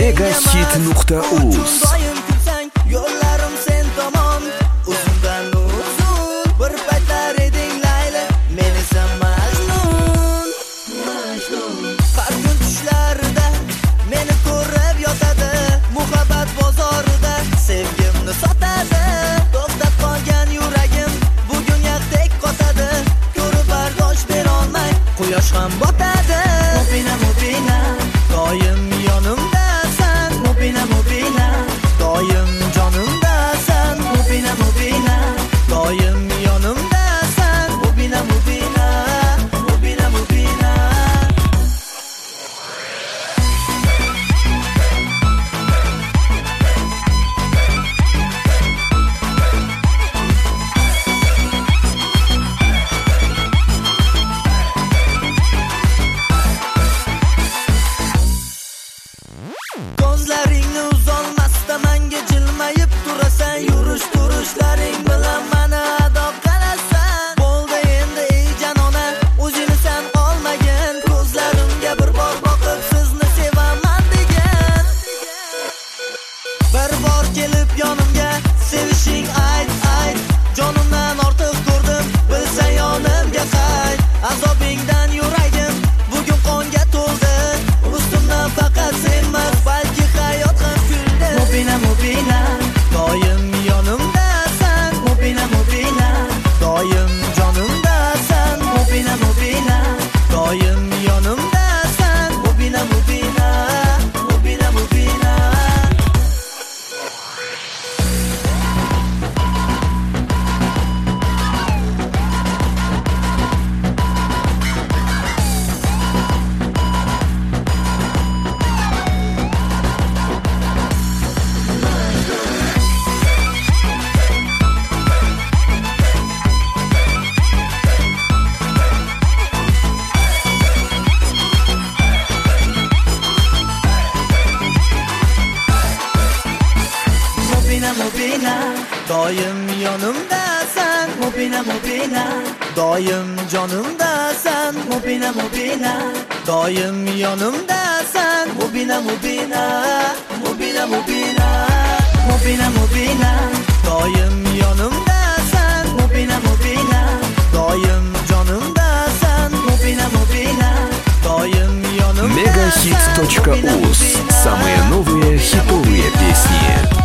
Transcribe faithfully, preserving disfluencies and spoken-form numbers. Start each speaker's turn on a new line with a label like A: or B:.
A: Megahit nuqta uz.
B: Doim kulsang, yo'llarim sen tomon. Uzundan uzun bir paytlar eding Layli, men esa Majnun. Majnun. Har kun tushlarida meni ko'rib yotadi, muhabbat bozorida sevgimni sotadi. To'xtab qolgan yuragim bugun yaqdek qotadi, ko'rib bardosh berolmay quyosh ham botadi. Mubina mubina doim yonimdasan, mubina mubina doim jonimdasan, mubina mubina doim yonimdasan, mubina mubina mubina mubina. Ko'zlaringni uzolmasdan menga jilmayib turasan, yurish turishlaring bilan meni ado qilasan. Bo'ldi endi ey janona, o'zingni san olmagin, ko'zlarimga bir bor boqib sizni sevaman degan. Bir bor kelib yonimga sevishing ayt ayt, jonimdan ortiq ko'rdim, bilsan yonimga qayt. Azobingdan yuragim bugun qonga to'ldi, ustimdan faqat senmas balki hayot ham kuldi. Mubina mubina doim yonimdasan, mubina mubina doim jonimdasan, mubina mubina doim yonimdasan, mubina mubina mubina mubina. Mubina mubina doim yonimdasan, mubina mubina doim jonimdasan, mubina mubina doim yonimdasan, mubina mubina mubina mubina mubina mubina doim yonimdasan, mubina mubina doim jonimdasan, mubina mubina doim yonimdasan.
A: Megahit точка уз. Самые новые хитовые песни.